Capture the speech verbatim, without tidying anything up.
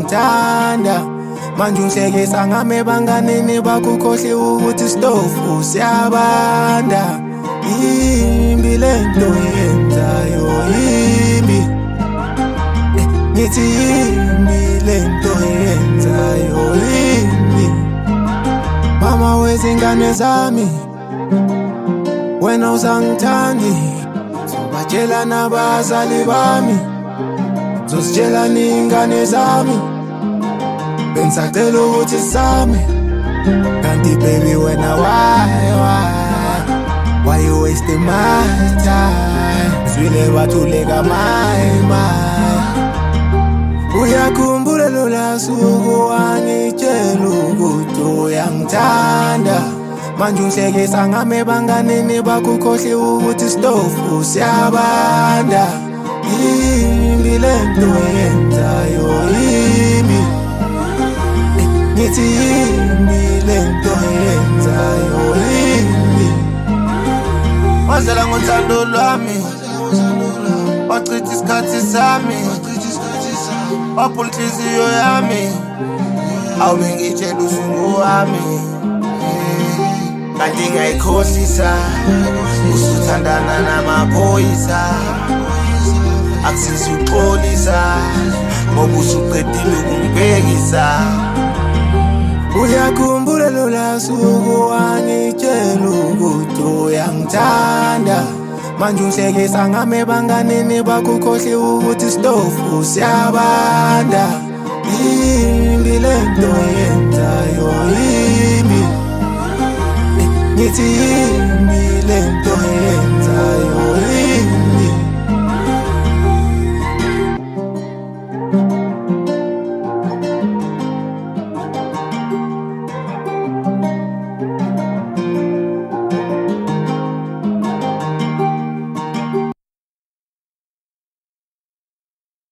uyangithanda manje ungihlekisa ngame banganini bakukhohle ukuthi stofu siyabanda. Yimbi lento yenzayo yimbi, ngithi yimbi lento yenzayo yimbi. Mama wezingane zami wena uzangithandi, sobatshela nabazali bami, zositshela ningane zami bengisacela ukuthi sami. Kanti baby wena why why why you wasting my time? Zwile wathuleka my my. Uyakhumbula lola suku wangitshela ukuthi uyangithanda manje ungihlekisa ngame banganini bakukhohle ukuthi stofu siyabanda. Yimbi lento yenzayo yimbi, ngithi yimbi lento yenzayo yimbi. Wazela ngothando lwami, wachitha isikhathi sami, waphula inhliziyo yami, awube ngitshela usuku wami. Kanti ngayikhohlisa usuthandana namaphoyisa, akusizi uxolisa ngoba usuqedile ukungibhekisa. Uyakhumbula lola suku wangitshela ukuthi uyangithanda manje ungihlekisa ngame banganini bakukhohle ukuthi stofu siyabanda. Yimbi lento yenzayo yimbi, ngithi yimbi lento yenzayo